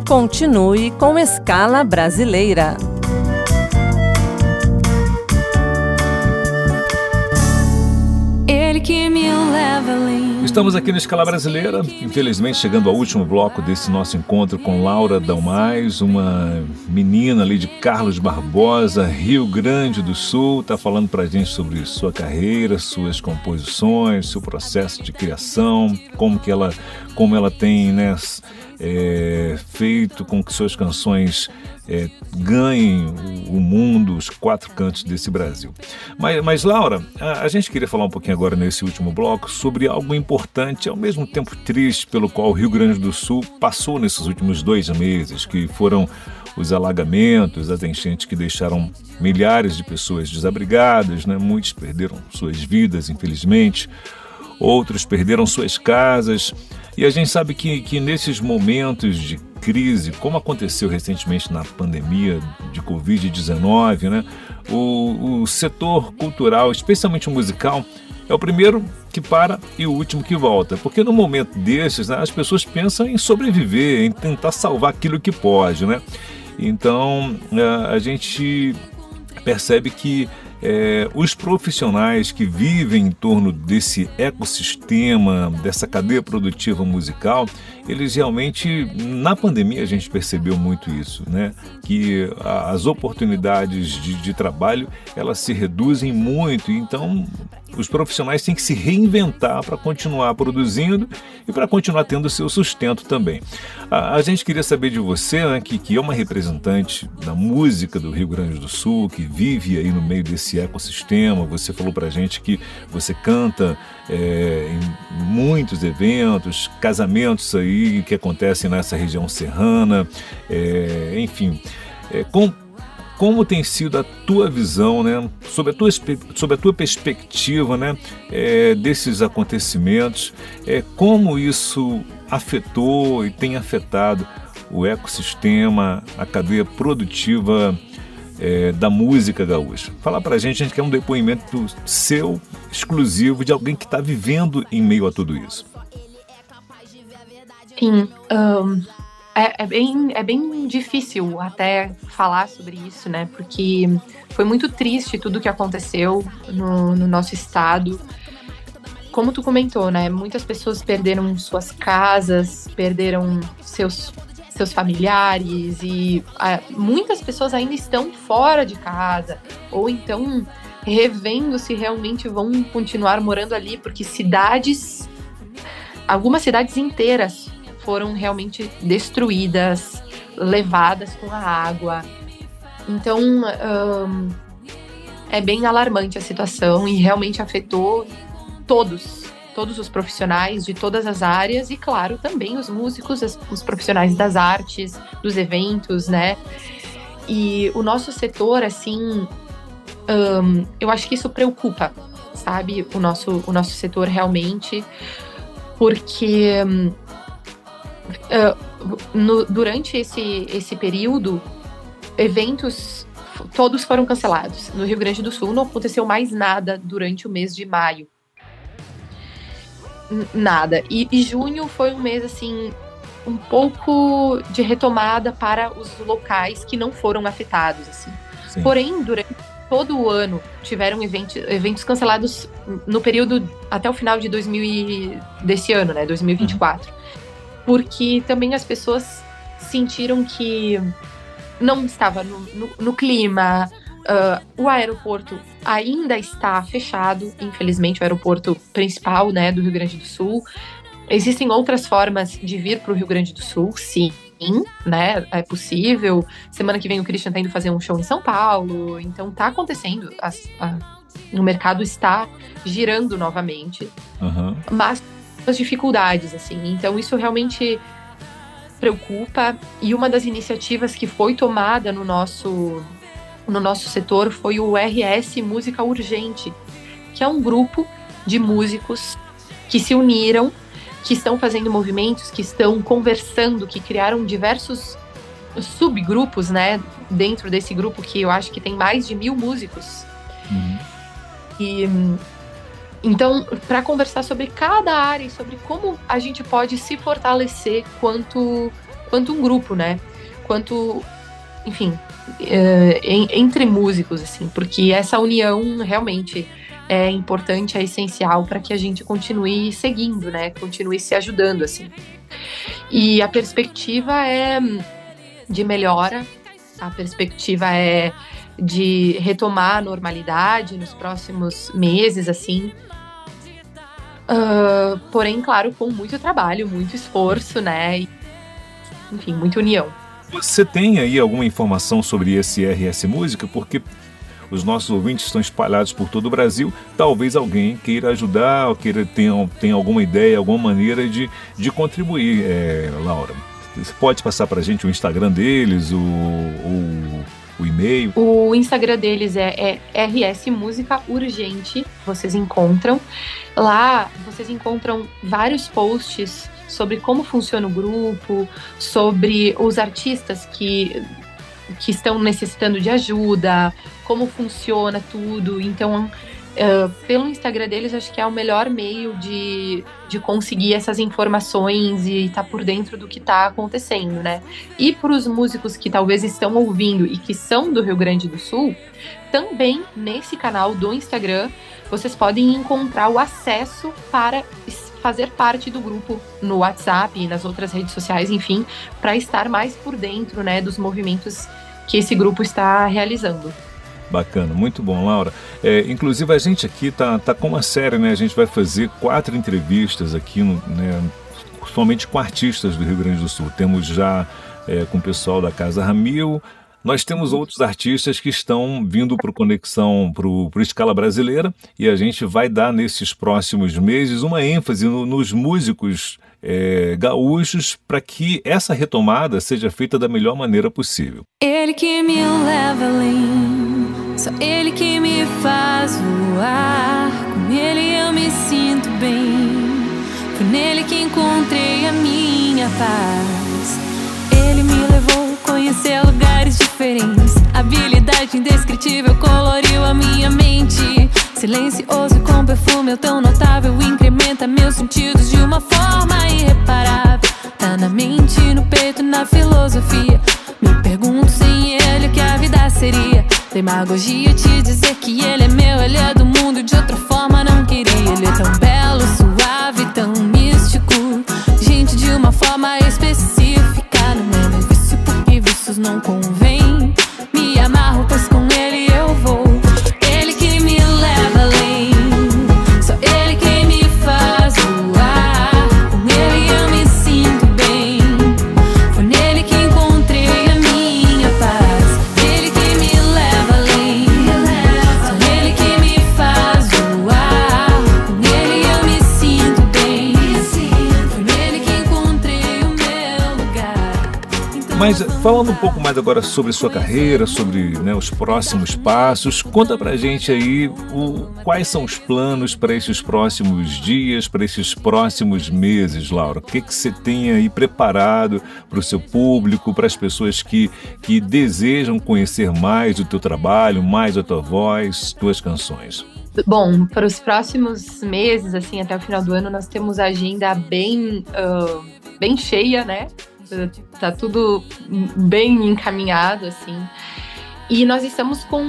Continue com Escala Brasileira. Ele que me leva além. Estamos aqui na Escala Brasileira, infelizmente chegando ao último bloco desse nosso encontro com Laura Dalmais, uma menina ali de Carlos Barbosa, Rio Grande do Sul, está falando para a gente sobre sua carreira, suas composições, seu processo de criação, como ela tem, né, feito com que suas canções ganhem o mundo, os quatro cantos desse Brasil. Mas Laura, a gente queria falar um pouquinho agora nesse último bloco sobre algo importante, ao mesmo tempo triste, pelo qual o Rio Grande do Sul passou nesses últimos 2 meses, que foram os alagamentos, as enchentes que deixaram milhares de pessoas desabrigadas, né? Muitos perderam suas vidas, infelizmente, outros perderam suas casas. E a gente sabe que nesses momentos de crise, como aconteceu recentemente na pandemia de Covid-19, né, o setor cultural, especialmente o musical, é o primeiro que para e o último que volta. Porque no momento desses, né, as pessoas pensam em sobreviver, em tentar salvar aquilo que pode, né? Então, a gente percebe que os profissionais que vivem em torno desse ecossistema, dessa cadeia produtiva musical, eles realmente, na pandemia a gente percebeu muito isso, né? Que as oportunidades de trabalho, elas se reduzem muito, então os profissionais têm que se reinventar para continuar produzindo e para continuar tendo seu sustento também. A gente queria saber de você, né, que é uma representante da música do Rio Grande do Sul, que vive aí no meio desse ecossistema. Você falou pra gente que você canta em muitos eventos, casamentos aí que acontecem nessa região serrana, enfim, como tem sido a tua visão, né, sobre a tua perspectiva, né, desses acontecimentos, como isso afetou e tem afetado o ecossistema, a cadeia produtiva da música gaúcha? Fala pra gente, a gente quer um depoimento seu, exclusivo, de alguém que está vivendo em meio a tudo isso. Sim, é bem difícil até falar sobre isso, né? Porque foi muito triste tudo que aconteceu no nosso estado. Como tu comentou, né? Muitas pessoas perderam suas casas, perderam seus familiares e muitas pessoas ainda estão fora de casa ou então revendo se realmente vão continuar morando ali, porque algumas cidades inteiras foram realmente destruídas, levadas com a água. Então, é bem alarmante a situação e realmente afetou todos os profissionais de todas as áreas e, claro, também os músicos, os profissionais das artes, dos eventos, né? E o nosso setor, assim, eu acho que isso preocupa, sabe? O nosso setor realmente, porque durante esse período, eventos todos foram cancelados. No Rio Grande do Sul não aconteceu mais nada durante o mês de maio. Nada. E junho foi um mês, assim, um pouco de retomada para os locais que não foram afetados, assim. Sim. Porém, durante todo o ano, tiveram eventos cancelados no período até o final de desse ano, né, 2024. Porque também as pessoas sentiram que não estava no clima. O aeroporto ainda está fechado, infelizmente, o aeroporto principal, né, do Rio Grande do Sul. Existem outras formas de vir para o Rio Grande do Sul, sim, né, é possível. Semana que vem o Christian está indo fazer um show em São Paulo, então está acontecendo, o mercado está girando novamente, mas as dificuldades, assim, então isso realmente preocupa. E uma das iniciativas que foi tomada no nosso setor foi o RS Música Urgente, que é um grupo de músicos que se uniram, que estão fazendo movimentos, que estão conversando, que criaram diversos subgrupos, né, dentro desse grupo, que eu acho que tem mais de 1000 músicos. E então, para conversar sobre cada área e sobre como a gente pode se fortalecer quanto quanto um grupo, né? Quanto, enfim, entre músicos, assim, porque essa união realmente é importante, é essencial para que a gente continue seguindo, né? Continue se ajudando, assim. E a perspectiva é de melhora, a perspectiva é de retomar a normalidade nos próximos meses, assim. Porém, claro, com muito trabalho, muito esforço, né? E, enfim, muita união. Você tem aí alguma informação sobre esse RS Música? Porque os nossos ouvintes estão espalhados por todo o Brasil. Talvez alguém queira ajudar, ou tenha alguma ideia, alguma maneira de contribuir, Laura. Você pode passar para a gente o Instagram deles, o e-mail? O Instagram deles é RS Música Urgente, vocês encontram. Lá vocês encontram vários posts sobre como funciona o grupo, sobre os artistas que estão necessitando de ajuda, como funciona tudo. Então, pelo Instagram deles, acho que é o melhor meio de conseguir essas informações e estar por dentro do que está acontecendo, né? E para os músicos que talvez estão ouvindo e que são do Rio Grande do Sul, também nesse canal do Instagram, vocês podem encontrar o acesso para fazer parte do grupo no WhatsApp e nas outras redes sociais, enfim, para estar mais por dentro, né, dos movimentos que esse grupo está realizando. Bacana, muito bom, Laura. Inclusive a gente aqui tá com uma série, né? A gente vai fazer 4 entrevistas aqui, né, somente com artistas do Rio Grande do Sul. Temos já com o pessoal da Casa Ramil. Nós temos outros artistas que estão vindo para o Conexão, para o Escala Brasileira, e a gente vai dar nesses próximos meses uma ênfase nos músicos gaúchos para que essa retomada seja feita da melhor maneira possível. Ele que me leva além, só ele que me faz voar. Com ele eu me sinto bem, foi nele que encontrei a minha paz. Ele me levou a conhecer lugares diferentes, habilidade indescritível coloriu a minha mente. Silencioso com perfume tão notável, incrementa meus sentidos de uma forma irreparável. Tá na mente, no peito, na filosofia. Me pergunto sem ele o que a vida seria. Demagogia te dizer que ele é meu, ele é do mundo, de outra forma não queria. Ele é tão belo, suave, tão místico, gente de uma forma específica. Não é meu vício porque vícios não convém. Me amarro pois com ele eu vou. Ele que me leva além, só ele quem me faz voar. Com ele eu me sinto bem, foi nele que encontrei a minha paz. Ele que me leva além, só ele que me faz voar. Com ele eu me sinto bem, foi nele que encontrei o meu lugar. Então, mas falando um pouco mais agora sobre sua carreira, sobre, né, os próximos passos, conta pra gente aí quais são os planos para esses próximos dias, para esses próximos meses, Laura. O que você tem aí preparado para o seu público, para as pessoas que desejam conhecer mais o teu trabalho, mais a tua voz, tuas canções? Bom, para os próximos meses, assim, até o final do ano, nós temos a agenda bem cheia, né? Tá tudo bem encaminhado, assim. E nós estamos com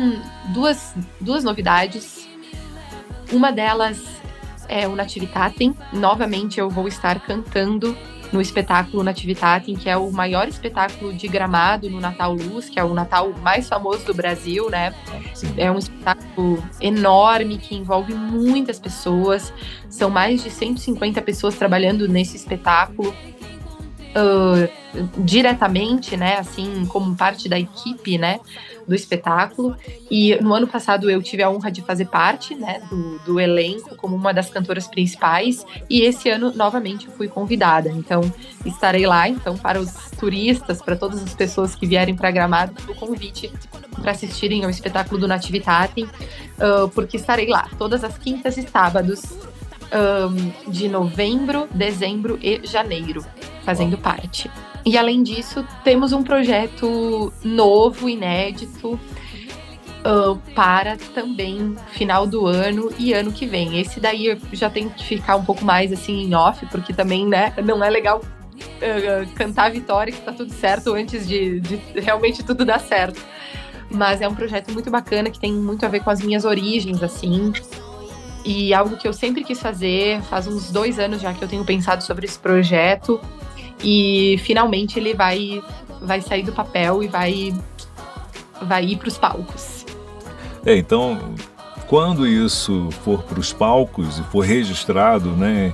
duas novidades. Uma delas é o Nativitatem. Novamente eu vou estar cantando no espetáculo Nativitatem, que é o maior espetáculo de Gramado no Natal Luz, que é o Natal mais famoso do Brasil, né? Sim. É um espetáculo enorme que envolve muitas pessoas. São mais de 150 pessoas trabalhando nesse espetáculo. Diretamente, né, assim, como parte da equipe, né, do espetáculo. E no ano passado eu tive a honra de fazer parte, né, do elenco como uma das cantoras principais, e esse ano novamente eu fui convidada. Então estarei lá. Então, para os turistas, para todas as pessoas que vierem para Gramado, o convite para assistirem ao espetáculo do Nativitatem, porque estarei lá todas as quintas e sábados de novembro, dezembro e janeiro, fazendo parte. E além disso, temos um projeto novo, inédito, para também final do ano e ano que vem. Esse daí eu já tenho que ficar um pouco mais assim em off, porque também, né, não é legal cantar a vitória, que tá tudo certo, antes de realmente tudo dar certo. Mas é um projeto muito bacana, que tem muito a ver com as minhas origens, assim. E algo que eu sempre quis fazer, faz uns 2 anos já que eu tenho pensado sobre esse projeto. E finalmente ele vai sair do papel e vai ir para os palcos. Então, quando isso for para os palcos e for registrado, né,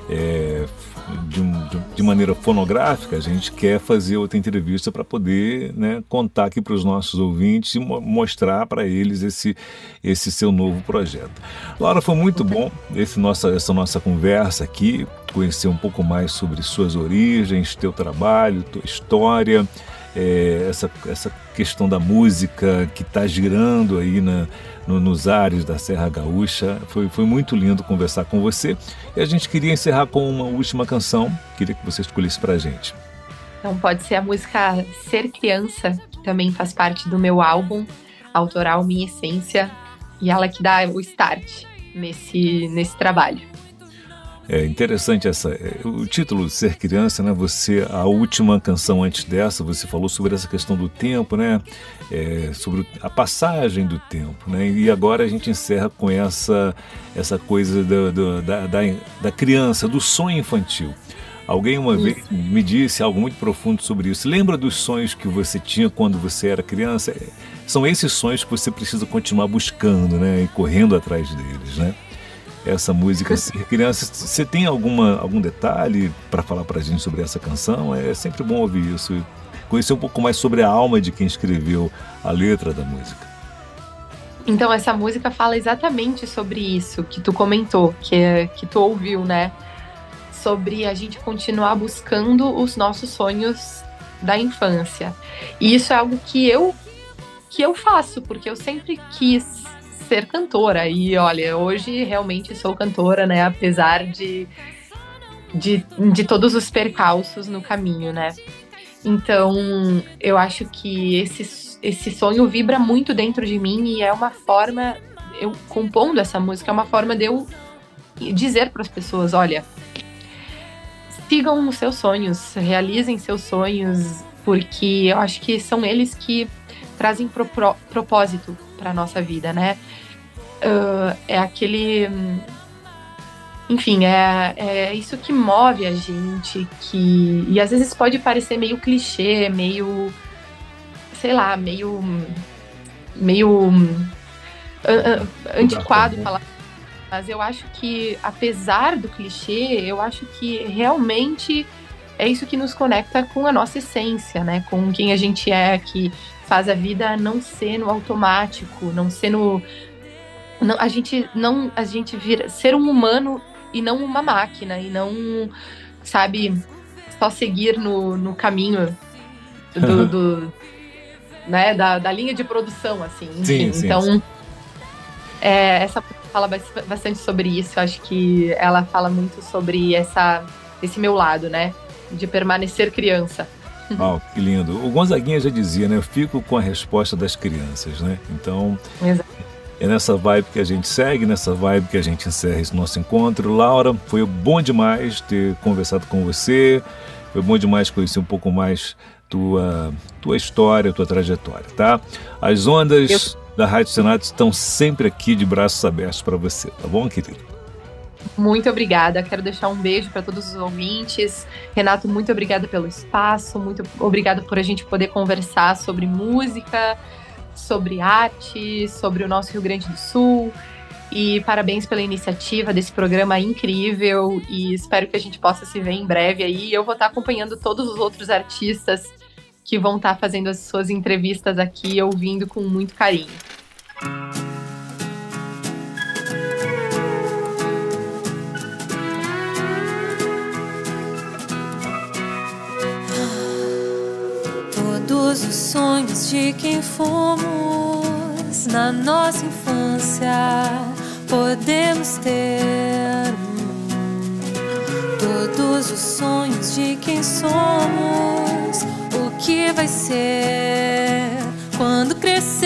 de maneira fonográfica, a gente quer fazer outra entrevista para poder, né, contar aqui para os nossos ouvintes e mostrar para eles esse seu novo projeto. Laura, foi muito bom essa nossa conversa aqui, conhecer um pouco mais sobre suas origens, teu trabalho, tua história, essa questão da música que está girando aí nos ares da Serra Gaúcha. Foi muito lindo conversar com você. E a gente queria encerrar com uma última canção. Queria que você escolhesse pra gente. Então pode ser a música Ser Criança, que também faz parte do meu álbum autoral Minha Essência, e ela que dá o start nesse trabalho. É interessante o título Ser Criança, né? A última canção antes dessa, você falou sobre essa questão do tempo, né? Sobre a passagem do tempo, né? E agora a gente encerra com essa coisa da criança, do sonho infantil. Alguém uma vez me disse algo muito profundo sobre isso. Lembra dos sonhos que você tinha quando você era criança? São esses sonhos que você precisa continuar buscando, né? E correndo atrás deles, né? Essa música Ser Criança, você tem algum detalhe para falar para a gente sobre essa canção? É sempre bom ouvir isso, conhecer um pouco mais sobre a alma de quem escreveu a letra da música. Então, essa música fala exatamente sobre isso que tu comentou, que tu ouviu, né? Sobre a gente continuar buscando os nossos sonhos da infância. E isso é algo que eu faço, porque eu sempre quis ser cantora, e olha, hoje realmente sou cantora, né, apesar de todos os percalços no caminho, né. Então, eu acho que esse sonho vibra muito dentro de mim, e é uma forma, eu compondo essa música, é uma forma de eu dizer para as pessoas, olha, sigam os seus sonhos, realizem seus sonhos, porque eu acho que são eles que trazem propósito para a nossa vida, né? É aquele... Enfim, é isso que move a gente, e às vezes pode parecer meio clichê, meio... sei lá, meio antiquado falar. Mas eu acho que, apesar do clichê, eu acho que realmente é isso que nos conecta com a nossa essência, né? Com quem a gente é, que faz a vida não ser no automático, não ser no... a gente vira ser um humano e não uma máquina, e não, sabe, só seguir no caminho né, da linha de produção, assim. Enfim, sim. Então, essa fala bastante sobre isso. Acho que ela fala muito sobre esse meu lado, né, de permanecer criança. Oh, que lindo. O Gonzaguinha já dizia, né? Eu fico com a resposta das crianças, né? Então, é nessa vibe que a gente segue, nessa vibe que a gente encerra esse nosso encontro. Laura, foi bom demais ter conversado com você. Foi bom demais conhecer um pouco mais tua história, tua trajetória, tá? As ondas da Rádio Senato estão sempre aqui de braços abertos para você, tá bom, querido? Muito obrigada. Quero deixar um beijo para todos os ouvintes. Renato, muito obrigada pelo espaço, muito obrigada por a gente poder conversar sobre música, sobre arte, sobre o nosso Rio Grande do Sul. E parabéns pela iniciativa desse programa incrível, e espero que a gente possa se ver em breve aí. Eu vou estar acompanhando todos os outros artistas que vão estar fazendo as suas entrevistas aqui, ouvindo com muito carinho. Todos os sonhos de quem fomos na nossa infância podemos ter. Todos os sonhos de quem somos, o que vai ser quando crescer.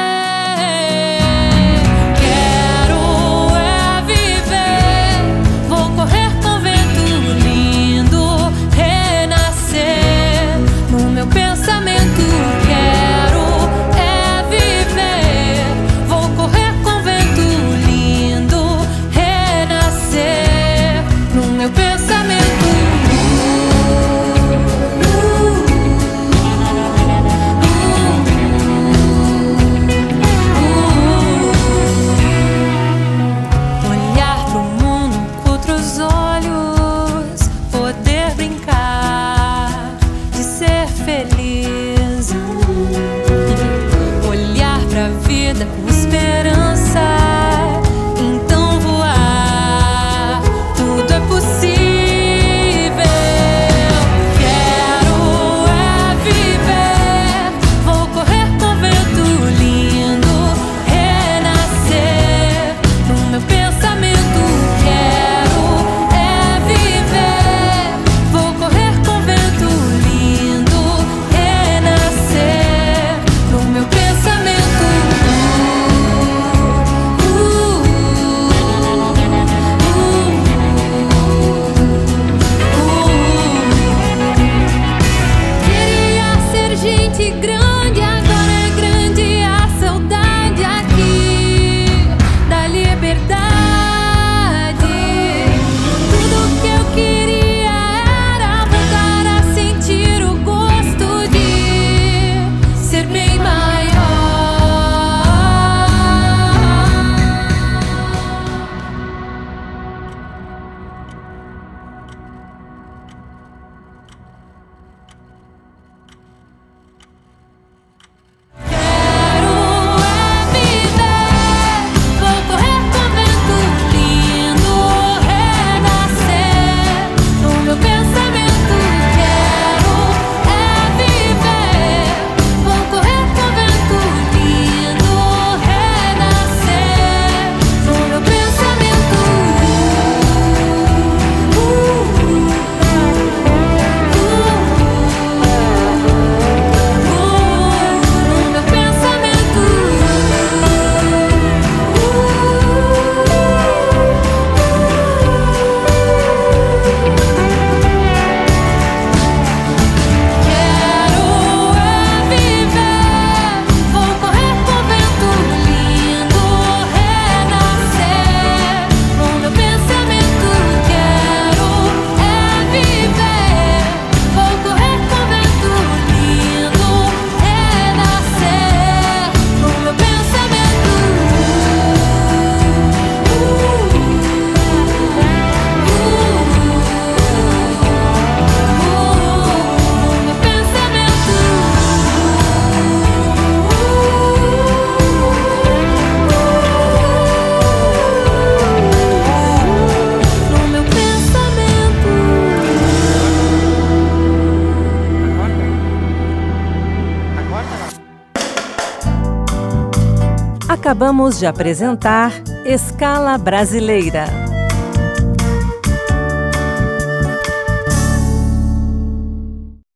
Quero viver, vou correr com vento lindo, renascer. Acabamos de apresentar Escala Brasileira.